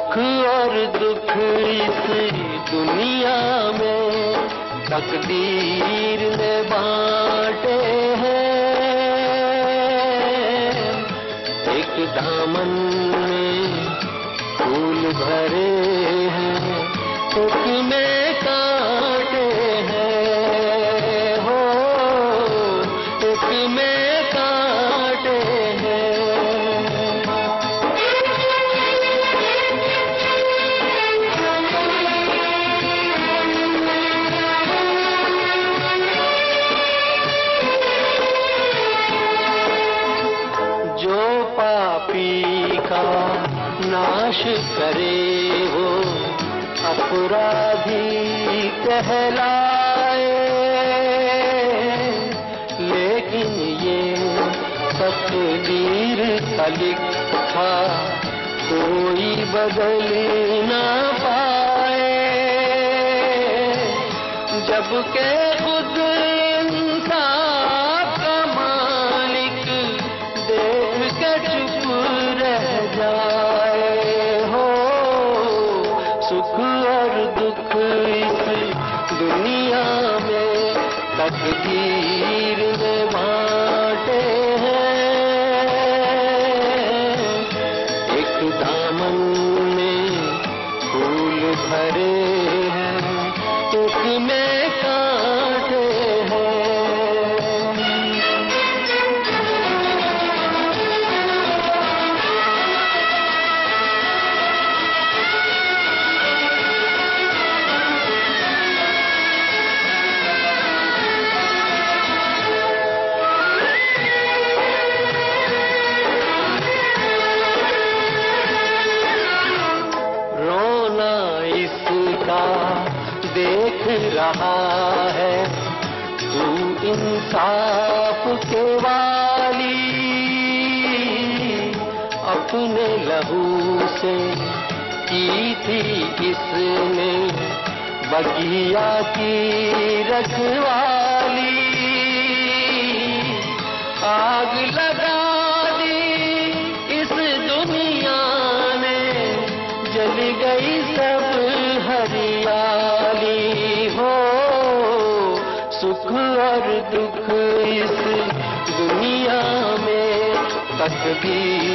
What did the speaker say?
सुख और दुख इस दुनिया में तकदीर ने बांटे हैं। एक दामन में फूल भरे हैं, एक में कांटे हैं, हो एक में कांटे हैं। जो पापी का नाश करे वो अपराधी कहलाए, लेकिन ये तकदीर का लिखा कोई बदल ना पाए। जबकि खुद इंसाफ का मालिक देख के चुप रह जाए, हो सुख और दुख इस दुनिया में तकदीर में बांटे हैं। एक दामन में फूल भरे हैं, एक में कांटे हैं। देख रहा है तू इंसाफ के वाली, अपने लहू से की थी इसने बगिया की रखवाली। आग लगा दी इस दुनिया ने, जल गई सब हरियाली, हो सुख और दुख इस दुनिया में तकदीर